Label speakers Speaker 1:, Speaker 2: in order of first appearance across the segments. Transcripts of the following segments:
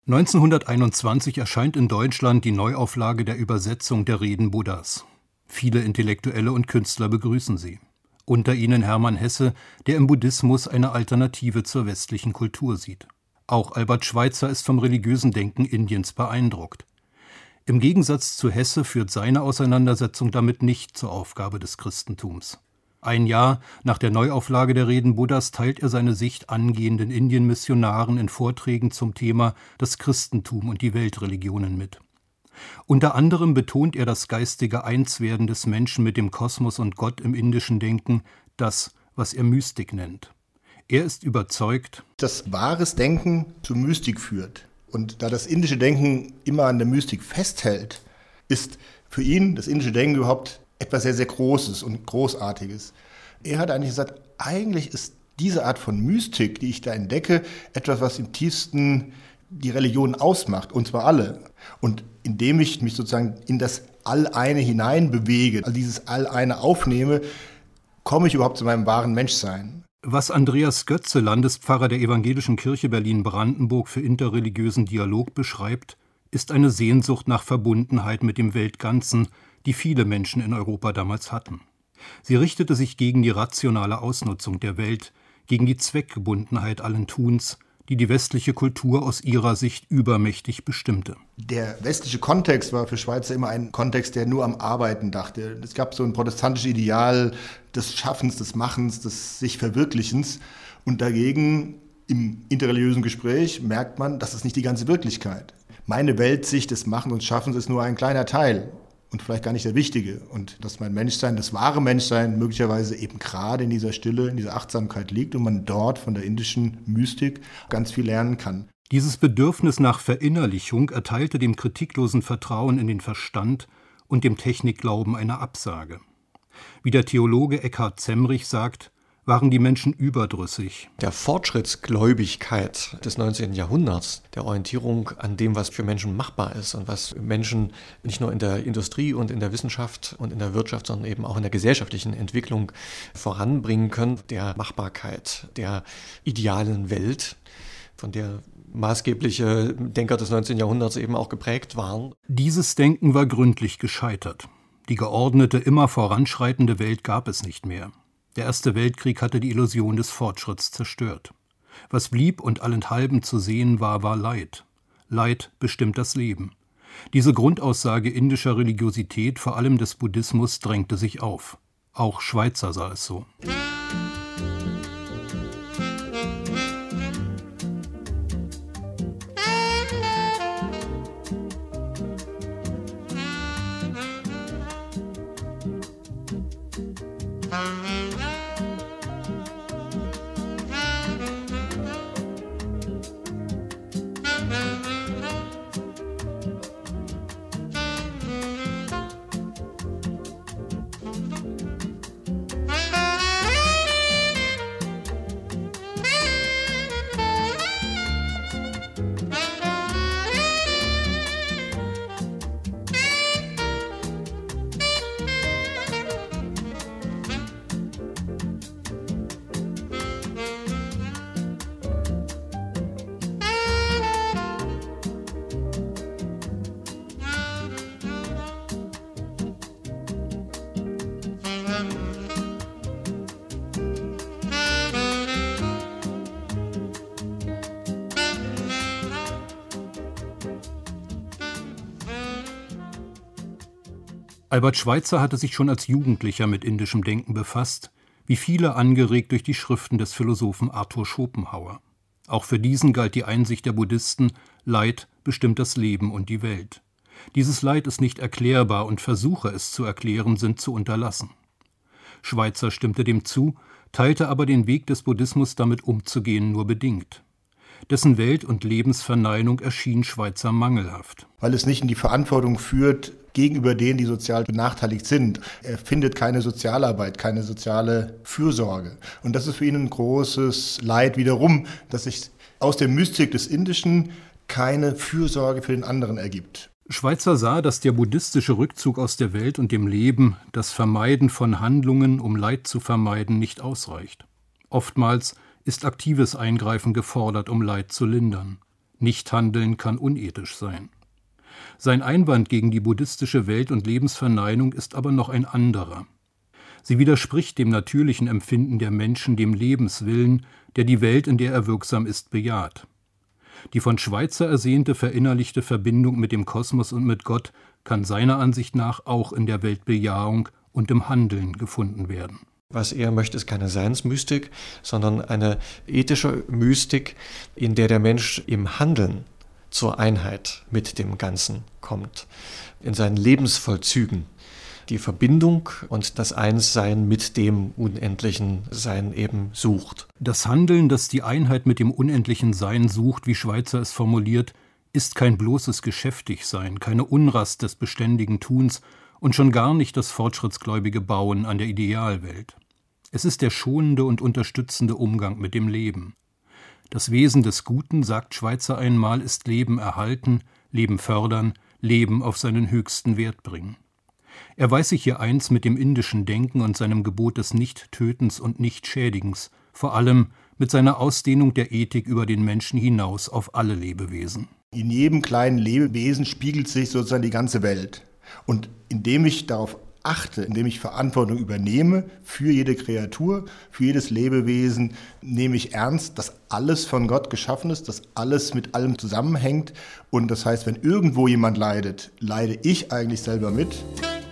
Speaker 1: 1921 erscheint in Deutschland die Neuauflage der Übersetzung der Reden Buddhas. Viele Intellektuelle und Künstler begrüßen sie. Unter ihnen Hermann Hesse, der im Buddhismus eine Alternative zur westlichen Kultur sieht. Auch Albert Schweitzer ist vom religiösen Denken Indiens beeindruckt. Im Gegensatz zu Hesse führt seine Auseinandersetzung damit nicht zur Aufgabe des Christentums. Ein Jahr nach der Neuauflage der Reden Buddhas teilt er seine Sicht angehenden Indien-Missionaren in Vorträgen zum Thema das Christentum und die Weltreligionen mit. Unter anderem betont er das geistige Einswerden des Menschen mit dem Kosmos und Gott im indischen Denken, das, was er Mystik nennt. Er ist überzeugt,
Speaker 2: dass wahres Denken zu Mystik führt. Und da das indische Denken immer an der Mystik festhält, ist für ihn das indische Denken überhaupt etwas sehr, sehr Großes und Großartiges. Er hat eigentlich gesagt, eigentlich ist diese Art von Mystik, die ich da entdecke, etwas, was im tiefsten die Religion ausmacht, und zwar alle. Und indem ich mich sozusagen in das All-Eine hinein bewege, also dieses All-Eine aufnehme, komme ich überhaupt zu meinem wahren Menschsein.
Speaker 1: Was Andreas Götze, Landespfarrer der Evangelischen Kirche Berlin-Brandenburg, für interreligiösen Dialog beschreibt, ist eine Sehnsucht nach Verbundenheit mit dem Weltganzen, die viele Menschen in Europa damals hatten. Sie richtete sich gegen die rationale Ausnutzung der Welt, gegen die Zweckgebundenheit allen Tuns, die die westliche Kultur aus ihrer Sicht übermächtig bestimmte.
Speaker 2: Der westliche Kontext war für Schweitzer immer ein Kontext, der nur am Arbeiten dachte. Es gab so ein protestantisches Ideal des Schaffens, des Machens, des sich Verwirklichens. Und dagegen im interreligiösen Gespräch merkt man, das ist nicht die ganze Wirklichkeit. Meine Weltsicht des Machens und Schaffens ist nur ein kleiner Teil und vielleicht gar nicht der wichtige. Und dass mein Menschsein, das wahre Menschsein, möglicherweise eben gerade in dieser Stille, in dieser Achtsamkeit liegt und man dort von der indischen Mystik ganz viel lernen kann.
Speaker 1: Dieses Bedürfnis nach Verinnerlichung erteilte dem kritiklosen Vertrauen in den Verstand und dem Technikglauben eine Absage. Wie der Theologe Eckhard Zemrich sagt, waren die Menschen überdrüssig.
Speaker 3: Der Fortschrittsgläubigkeit des 19. Jahrhunderts, der Orientierung an dem, was für Menschen machbar ist und was Menschen nicht nur in der Industrie und in der Wissenschaft und in der Wirtschaft, sondern eben auch in der gesellschaftlichen Entwicklung voranbringen können, der Machbarkeit, der idealen Welt, von der maßgebliche Denker des 19. Jahrhunderts eben auch geprägt waren.
Speaker 1: Dieses Denken war gründlich gescheitert. Die geordnete, immer voranschreitende Welt gab es nicht mehr. Der Erste Weltkrieg hatte die Illusion des Fortschritts zerstört. Was blieb und allenthalben zu sehen war, war Leid. Leid bestimmt das Leben. Diese Grundaussage indischer Religiosität, vor allem des Buddhismus, drängte sich auf. Auch Schweitzer sah es so. Albert Schweitzer hatte sich schon als Jugendlicher mit indischem Denken befasst, wie viele angeregt durch die Schriften des Philosophen Arthur Schopenhauer. Auch für diesen galt die Einsicht der Buddhisten: Leid bestimmt das Leben und die Welt. Dieses Leid ist nicht erklärbar und Versuche, es zu erklären, sind zu unterlassen. Schweitzer stimmte dem zu, teilte aber den Weg des Buddhismus, damit umzugehen, nur bedingt. Dessen Welt- und Lebensverneinung erschien Schweitzer mangelhaft.
Speaker 2: Weil es nicht in die Verantwortung führt gegenüber denen, die sozial benachteiligt sind. Er findet keine Sozialarbeit, keine soziale Fürsorge. Und das ist für ihn ein großes Leid wiederum, dass sich aus der Mystik des Indischen keine Fürsorge für den anderen ergibt.
Speaker 1: Schweitzer sah, dass der buddhistische Rückzug aus der Welt und dem Leben, das Vermeiden von Handlungen, um Leid zu vermeiden, nicht ausreicht. Oftmals ist aktives Eingreifen gefordert, um Leid zu lindern. Nichthandeln kann unethisch sein. Sein Einwand gegen die buddhistische Welt- und Lebensverneinung ist aber noch ein anderer. Sie widerspricht dem natürlichen Empfinden der Menschen, dem Lebenswillen, der die Welt, in der er wirksam ist, bejaht. Die von Schweitzer ersehnte verinnerlichte Verbindung mit dem Kosmos und mit Gott kann seiner Ansicht nach auch in der Weltbejahung und im Handeln gefunden werden.
Speaker 3: Was er möchte, ist keine Seinsmystik, sondern eine ethische Mystik, in der der Mensch im Handeln zur Einheit mit dem Ganzen kommt, in seinen Lebensvollzügen die Verbindung und das Einssein mit dem unendlichen Sein eben sucht.
Speaker 1: Das Handeln, das die Einheit mit dem unendlichen Sein sucht, wie Schweitzer es formuliert, ist kein bloßes Geschäftigsein, keine Unrast des beständigen Tuns und schon gar nicht das fortschrittsgläubige Bauen an der Idealwelt. Es ist der schonende und unterstützende Umgang mit dem Leben. Das Wesen des Guten, sagt Schweitzer einmal, ist Leben erhalten, Leben fördern, Leben auf seinen höchsten Wert bringen. Er weiß sich hier eins mit dem indischen Denken und seinem Gebot des Nicht-Tötens und Nicht-Schädigens, vor allem mit seiner Ausdehnung der Ethik über den Menschen hinaus auf alle Lebewesen.
Speaker 2: In jedem kleinen Lebewesen spiegelt sich sozusagen die ganze Welt. Und indem ich darauf achte, indem ich Verantwortung übernehme für jede Kreatur, für jedes Lebewesen, nehme ich ernst, dass alles von Gott geschaffen ist, dass alles mit allem zusammenhängt. Und das heißt, wenn irgendwo jemand leidet, leide ich eigentlich selber mit.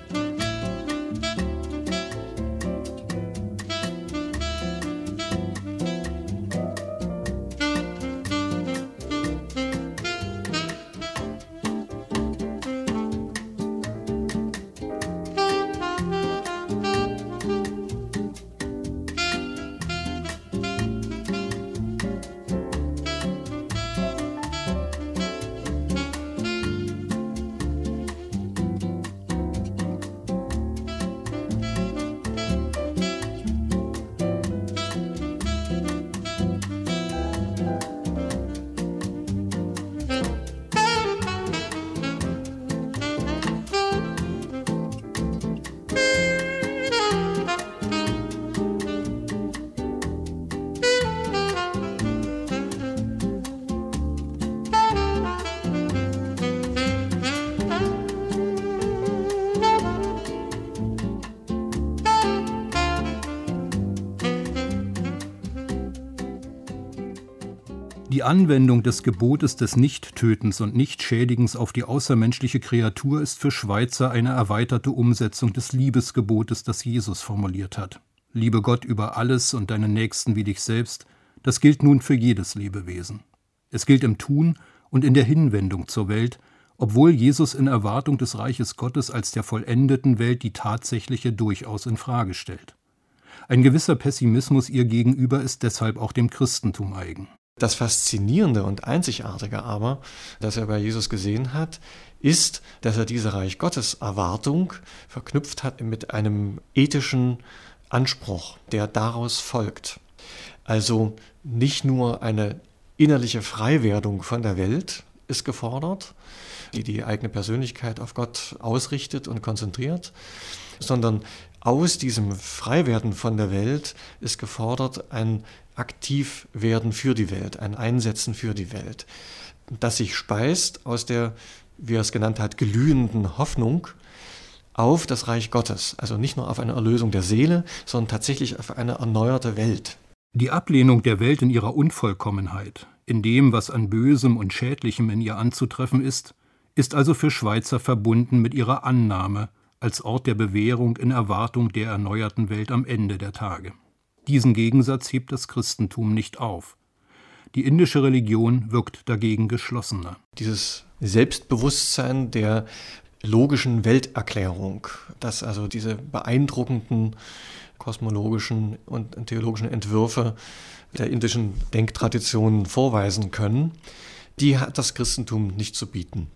Speaker 1: Die Anwendung des Gebotes des Nichttötens und Nichtschädigens auf die außermenschliche Kreatur ist für Schweitzer eine erweiterte Umsetzung des Liebesgebotes, das Jesus formuliert hat. Liebe Gott über alles und deinen Nächsten wie dich selbst, das gilt nun für jedes Lebewesen. Es gilt im Tun und in der Hinwendung zur Welt, obwohl Jesus in Erwartung des Reiches Gottes als der vollendeten Welt die tatsächliche durchaus in Frage stellt. Ein gewisser Pessimismus ihr gegenüber ist deshalb auch dem Christentum eigen.
Speaker 3: Das Faszinierende und Einzigartige aber, das er bei Jesus gesehen hat, ist, dass er diese Reich Gottes Erwartung verknüpft hat mit einem ethischen Anspruch, der daraus folgt. Also nicht nur eine innerliche Freiwerdung von der Welt ist gefordert, die die eigene Persönlichkeit auf Gott ausrichtet und konzentriert, sondern aus diesem Freiwerden von der Welt ist gefordert ein Aktivwerden für die Welt, ein Einsetzen für die Welt, das sich speist aus der, wie er es genannt hat, glühenden Hoffnung auf das Reich Gottes. Also nicht nur auf eine Erlösung der Seele, sondern tatsächlich auf eine erneuerte Welt.
Speaker 1: Die Ablehnung der Welt in ihrer Unvollkommenheit, in dem, was an Bösem und Schädlichem in ihr anzutreffen ist also für Schweitzer verbunden mit ihrer Annahme als Ort der Bewährung in Erwartung der erneuerten Welt am Ende der Tage. Diesen Gegensatz hebt das Christentum nicht auf. Die indische Religion wirkt dagegen geschlossener.
Speaker 3: Dieses Selbstbewusstsein der logischen Welterklärung, das also diese beeindruckenden kosmologischen und theologischen Entwürfe der indischen Denktraditionen vorweisen können, die hat das Christentum nicht zu bieten.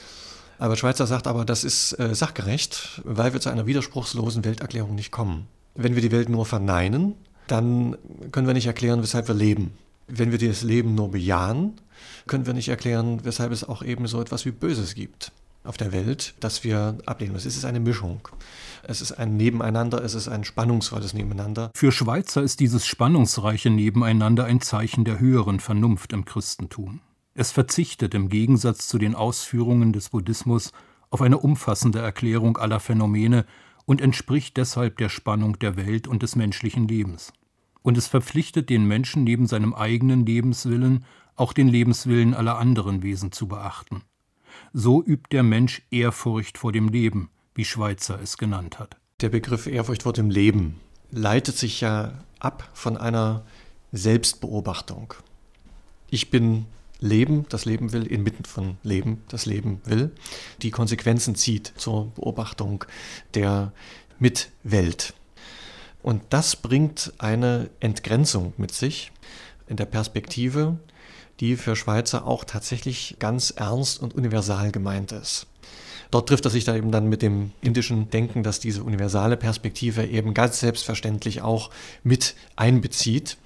Speaker 3: Aber Schweitzer sagt aber, das ist sachgerecht, weil wir zu einer widerspruchslosen Welterklärung nicht kommen. Wenn wir die Welt nur verneinen, dann können wir nicht erklären, weshalb wir leben. Wenn wir das Leben nur bejahen, können wir nicht erklären, weshalb es auch eben so etwas wie Böses gibt auf der Welt, das wir ablehnen. Es ist eine Mischung. Es ist ein Nebeneinander, es ist ein spannungsvolles Nebeneinander.
Speaker 1: Für Schweitzer ist dieses spannungsreiche Nebeneinander ein Zeichen der höheren Vernunft im Christentum. Es verzichtet im Gegensatz zu den Ausführungen des Buddhismus auf eine umfassende Erklärung aller Phänomene und entspricht deshalb der Spannung der Welt und des menschlichen Lebens. Und es verpflichtet den Menschen neben seinem eigenen Lebenswillen auch den Lebenswillen aller anderen Wesen zu beachten. So übt der Mensch Ehrfurcht vor dem Leben, wie Schweitzer es genannt hat.
Speaker 3: Der Begriff Ehrfurcht vor dem Leben leitet sich ja ab von einer Selbstbeobachtung. Ich bin Leben, das Leben will, inmitten von Leben, das Leben will, die Konsequenzen zieht zur Beobachtung der Mitwelt. Und das bringt eine Entgrenzung mit sich in der Perspektive, die für Schweitzer auch tatsächlich ganz ernst und universal gemeint ist. Dort trifft er sich da eben dann mit dem indischen Denken, das diese universale Perspektive eben ganz selbstverständlich auch mit einbezieht.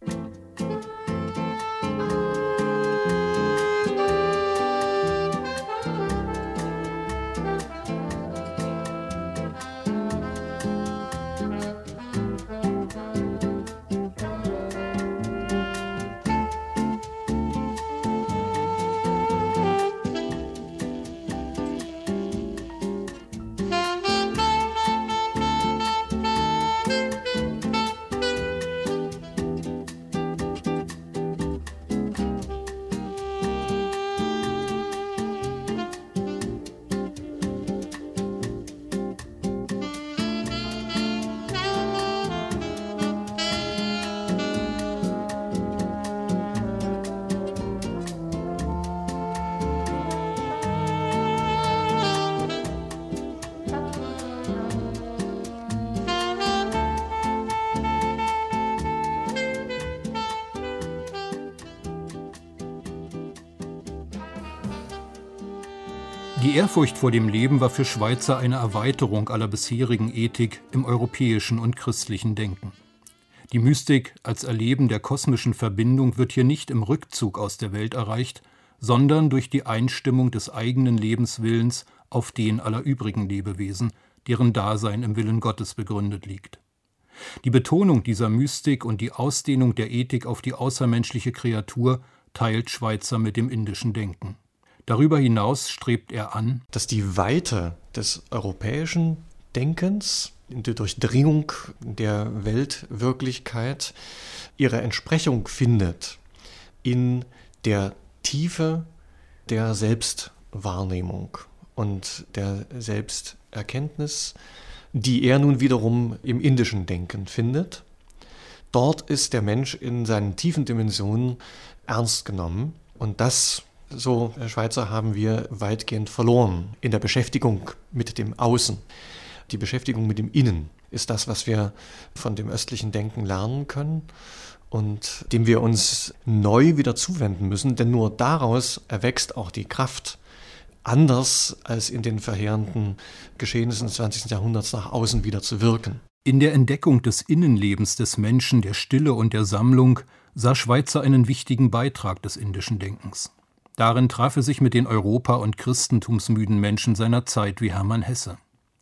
Speaker 1: Die Ehrfurcht vor dem Leben war für Schweitzer eine Erweiterung aller bisherigen Ethik im europäischen und christlichen Denken. Die Mystik als Erleben der kosmischen Verbindung wird hier nicht im Rückzug aus der Welt erreicht, sondern durch die Einstimmung des eigenen Lebenswillens auf den aller übrigen Lebewesen, deren Dasein im Willen Gottes begründet liegt. Die Betonung dieser Mystik und die Ausdehnung der Ethik auf die außermenschliche Kreatur teilt Schweitzer mit dem indischen Denken. Darüber hinaus strebt er an,
Speaker 3: dass die Weite des europäischen Denkens, in der Durchdringung der Weltwirklichkeit, ihre Entsprechung findet in der Tiefe der Selbstwahrnehmung und der Selbsterkenntnis, die er nun wiederum im indischen Denken findet. Dort ist der Mensch in seinen tiefen Dimensionen ernst genommen und das, so Herr Schweitzer, haben wir weitgehend verloren in der Beschäftigung mit dem Außen. Die Beschäftigung mit dem Innen ist das, was wir von dem östlichen Denken lernen können und dem wir uns neu wieder zuwenden müssen, denn nur daraus erwächst auch die Kraft, anders als in den verheerenden Geschehnissen des 20. Jahrhunderts nach außen wieder zu wirken.
Speaker 1: In der Entdeckung des Innenlebens des Menschen, der Stille und der Sammlung sah Schweitzer einen wichtigen Beitrag des indischen Denkens. Darin traf er sich mit den Europa- und Christentumsmüden Menschen seiner Zeit wie Hermann Hesse.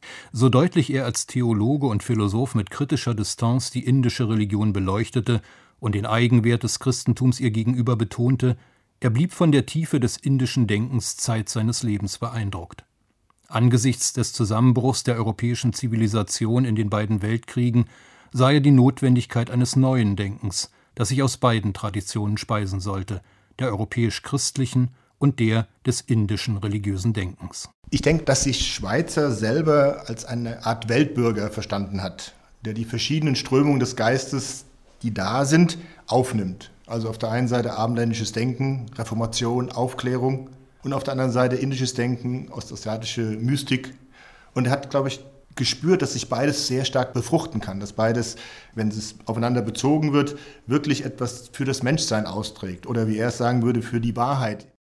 Speaker 1: So deutlich er als Theologe und Philosoph mit kritischer Distanz die indische Religion beleuchtete und den Eigenwert des Christentums ihr gegenüber betonte, er blieb von der Tiefe des indischen Denkens Zeit seines Lebens beeindruckt. Angesichts des Zusammenbruchs der europäischen Zivilisation in den beiden Weltkriegen sah er die Notwendigkeit eines neuen Denkens, das sich aus beiden Traditionen speisen sollte, der europäisch-christlichen und der des indischen religiösen Denkens.
Speaker 2: Ich denke, dass sich Schweitzer selber als eine Art Weltbürger verstanden hat, der die verschiedenen Strömungen des Geistes, die da sind, aufnimmt. Also auf der einen Seite abendländisches Denken, Reformation, Aufklärung und auf der anderen Seite indisches Denken, ostasiatische Mystik. Und er hat, glaube ich, gespürt, dass sich beides sehr stark befruchten kann, dass beides, wenn es aufeinander bezogen wird, wirklich etwas für das Menschsein austrägt oder wie er es sagen würde, für die Wahrheit.